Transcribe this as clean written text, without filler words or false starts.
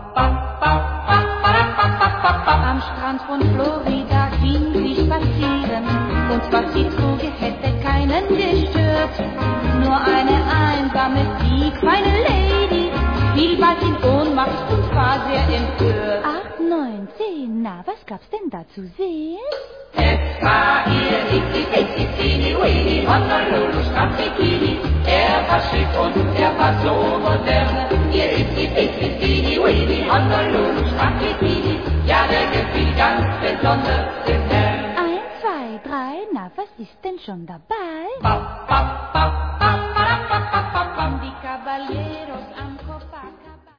Am Strand von Florida ging sie spazieren und was sie trug, hätte keinen gestört. Nur eine einsame, piekfeine Lady fiel bald in Ohnmacht und war sehr empört. 8, 9, 10, na, was gab's denn da zu sehen? Es war ihr Itsy-Bitsy-Teeny-Weeny Honolulu-Strandbikini. Er war schick und er war so modern. Ihr Itsy-Bitsy-Teeny-Weeny Honolulu-Strandbikini. Ja, der gefiel ganz besonders dem Herrn. 1, 2, 3, na, was ist denn schon dabei? Bap, bap, bap.